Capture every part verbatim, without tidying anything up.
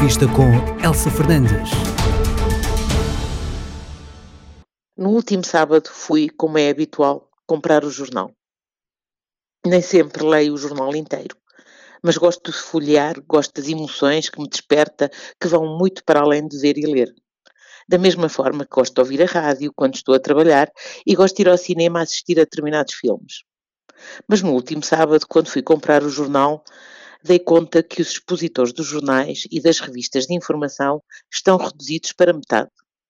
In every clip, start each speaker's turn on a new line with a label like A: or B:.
A: Entrevista com Elsa Fernandes.
B: No último sábado fui, como é habitual, comprar o jornal. Nem sempre leio o jornal inteiro, mas gosto de folhear, gosto das emoções que me desperta, que vão muito para além de ver e ler. Da mesma forma que gosto de ouvir a rádio quando estou a trabalhar e gosto de ir ao cinema assistir a determinados filmes. Mas no último sábado, quando fui comprar o jornal, dei conta que os expositores dos jornais e das revistas de informação estão reduzidos para metade.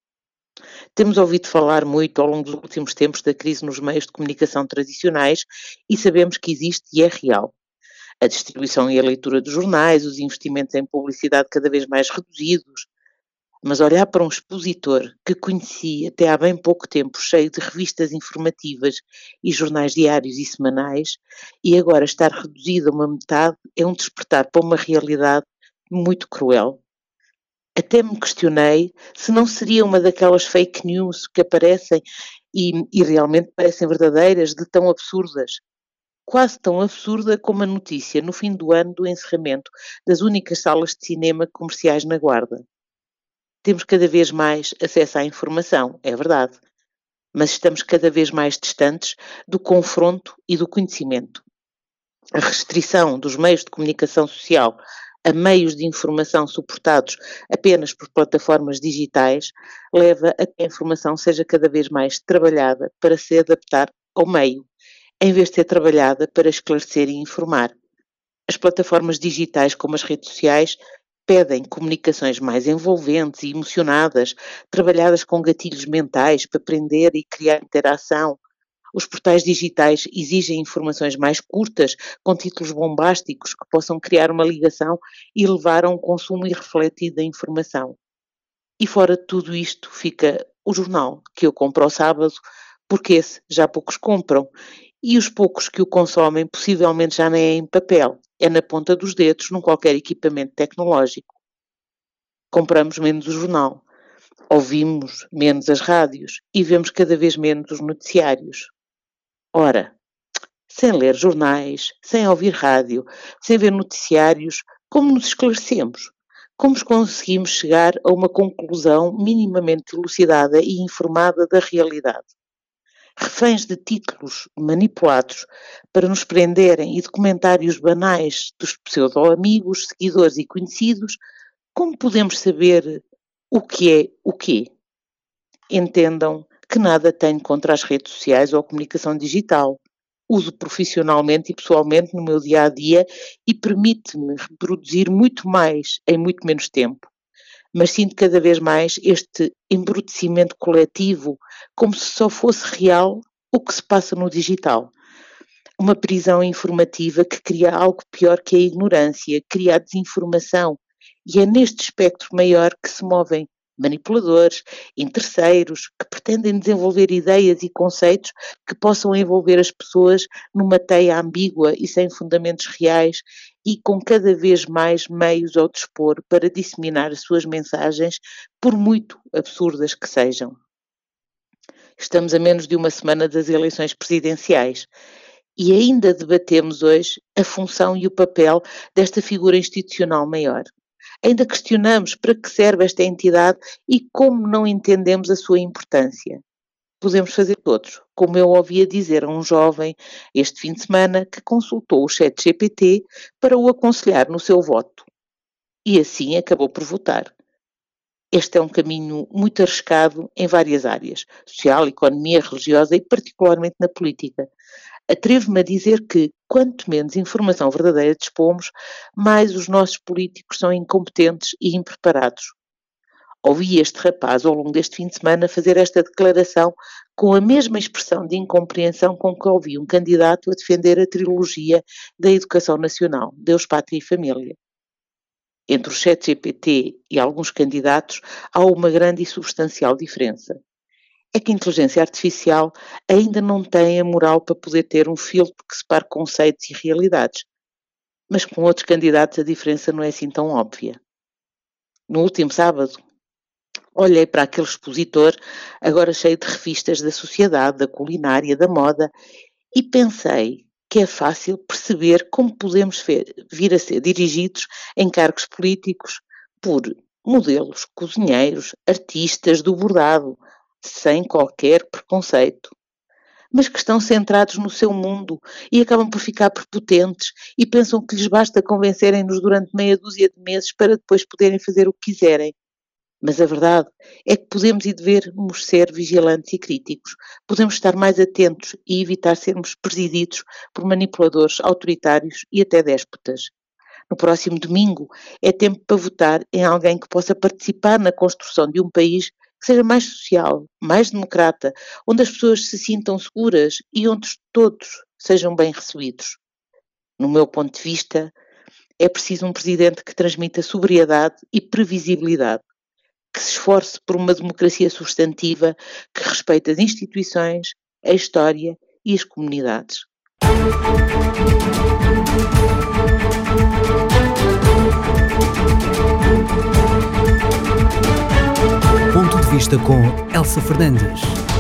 B: Temos ouvido falar muito ao longo dos últimos tempos da crise nos meios de comunicação tradicionais e sabemos que existe e é real. A distribuição e a leitura dos jornais, os investimentos em publicidade cada vez mais reduzidos. Mas olhar para um expositor que conheci até há bem pouco tempo, cheio de revistas informativas e jornais diários e semanais, e agora estar reduzido a uma metade, é um despertar para uma realidade muito cruel. Até me questionei se não seria uma daquelas fake news que aparecem e, e realmente parecem verdadeiras, de tão absurdas. Quase tão absurda como a notícia no fim do ano do encerramento das únicas salas de cinema comerciais na Guarda. Temos cada vez mais acesso à informação, é verdade, mas estamos cada vez mais distantes do confronto e do conhecimento. A restrição dos meios de comunicação social a meios de informação suportados apenas por plataformas digitais leva a que a informação seja cada vez mais trabalhada para se adaptar ao meio, em vez de ser trabalhada para esclarecer e informar. As plataformas digitais, como as redes sociais, pedem comunicações mais envolventes e emocionadas, trabalhadas com gatilhos mentais para prender e criar interação. Os portais digitais exigem informações mais curtas, com títulos bombásticos que possam criar uma ligação e levar a um consumo irrefletido da informação. E fora de tudo isto fica o jornal, que eu compro ao sábado, porque esse já poucos compram, e os poucos que o consomem possivelmente já nem é em papel, é na ponta dos dedos, num qualquer equipamento tecnológico. Compramos menos o jornal, ouvimos menos as rádios e vemos cada vez menos os noticiários. Ora, sem ler jornais, sem ouvir rádio, sem ver noticiários, como nos esclarecemos? Como conseguimos chegar a uma conclusão minimamente elucidada e informada da realidade? Reféns de títulos manipulados para nos prenderem e de comentários banais dos pseudo-amigos, seguidores e conhecidos, como podemos saber o que é o quê? Entendam que nada tenho contra as redes sociais ou a comunicação digital. Uso profissionalmente e pessoalmente no meu dia-a-dia e permite-me reproduzir muito mais em muito menos tempo. Mas sinto cada vez mais este embrutecimento coletivo, como se só fosse real o que se passa no digital. Uma prisão informativa que cria algo pior que a ignorância, cria a desinformação, e é neste espectro maior que se movem manipuladores, interesseiros, que pretendem desenvolver ideias e conceitos que possam envolver as pessoas numa teia ambígua e sem fundamentos reais e com cada vez mais meios ao dispor para disseminar as suas mensagens, por muito absurdas que sejam. Estamos a menos de uma semana das eleições presidenciais e ainda debatemos hoje a função e o papel desta figura institucional maior. Ainda questionamos para que serve esta entidade e como não entendemos a sua importância. Podemos fazer todos, como eu ouvia dizer a um jovem este fim de semana que consultou o chat G P T para o aconselhar no seu voto. E assim acabou por votar. Este é um caminho muito arriscado em várias áreas, social, economia, religiosa e particularmente na política. Atrevo-me a dizer que, quanto menos informação verdadeira dispomos, mais os nossos políticos são incompetentes e impreparados. Ouvi este rapaz, ao longo deste fim de semana, fazer esta declaração com a mesma expressão de incompreensão com que ouvi um candidato a defender a trilogia da Educação Nacional, Deus, Pátria e Família. Entre o chat G P T e alguns candidatos há uma grande e substancial diferença. É que a inteligência artificial ainda não tem a moral para poder ter um filtro que separe conceitos e realidades. Mas com outros candidatos a diferença não é assim tão óbvia. No último sábado, olhei para aquele expositor, agora cheio de revistas da sociedade, da culinária, da moda, e pensei que é fácil perceber como podemos vir a ser dirigidos em cargos políticos por modelos, cozinheiros, artistas do bordado, sem qualquer preconceito, mas que estão centrados no seu mundo e acabam por ficar prepotentes e pensam que lhes basta convencerem-nos durante meia dúzia de meses para depois poderem fazer o que quiserem. Mas a verdade é que podemos e devemos ser vigilantes e críticos. Podemos estar mais atentos e evitar sermos presididos por manipuladores autoritários e até déspotas. No próximo domingo é tempo para votar em alguém que possa participar na construção de um país que seja mais social, mais democrata, onde as pessoas se sintam seguras e onde todos sejam bem recebidos. No meu ponto de vista, é preciso um presidente que transmita sobriedade e previsibilidade, que se esforce por uma democracia substantiva que respeite as instituições, a história e as comunidades.
A: Ponto de vista com Elsa Fernandes.